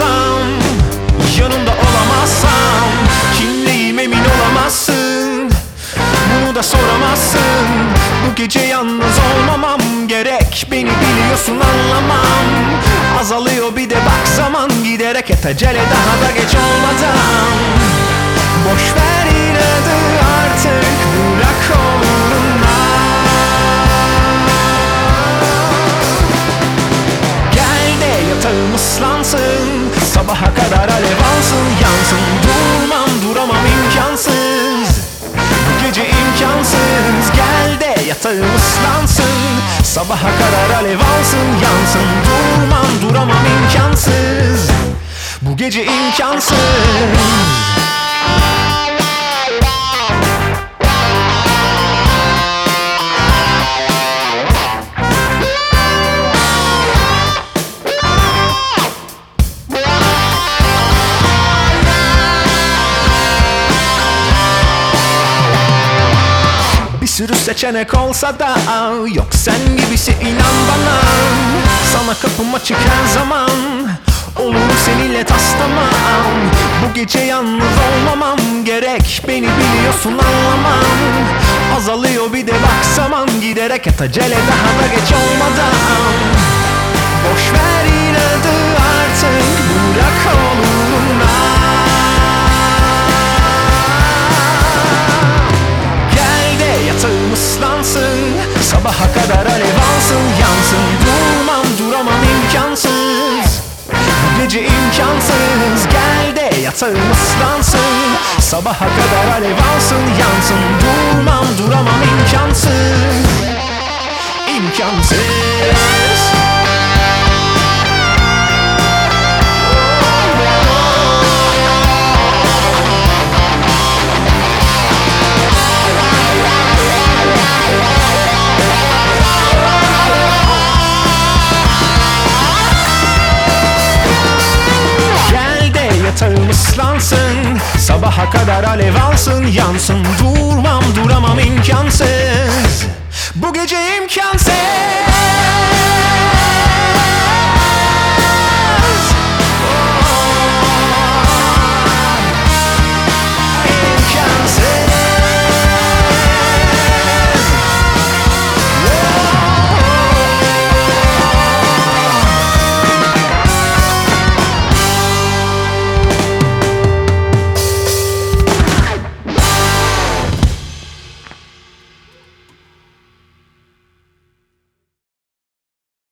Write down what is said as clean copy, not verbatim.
olmasam, yanımda olamazsam, kimleyim emin olamazsın, bunu da soramazsın. Bu gece yalnız olmamam gerek, beni biliyorsun anlamam. Azalıyor bir de bak zaman giderek, et acele daha da geç olmadan. Boş ver inadı artık, bırak uğruna. Gel de yatağım ıslansın, sabaha kadar alev alsın, yansın. Durmam duramam imkansız, bu gece imkansız. Gel de yatağım ıslansın, sabaha kadar alev alsın, yansın. Durmam duramam imkansız, bu gece imkansız. Bir sürü seçenek olsa da yok sen gibisi, inan bana. Sana kapım açık her zaman, olur seninle taslamam. Bu gece yalnız olmamam gerek, beni biliyorsun anlamam. Azalıyor bir de bak zaman giderek, et acele daha da geç olmadan. Boş ver inadı artık, bırak oluruna. Yatağım ıslansın, sabaha kadar alev alsın, yansın. Durmam duramam imkansız, bu gece imkansız. Gel de yatağım ıslansın, sabaha kadar alev alsın, yansın. Durmam duramam imkansız, imkansız. Yatağım ıslansın, sabaha kadar alev alsın, yansın. Durmam duramam imkansız, bu gece imkansız.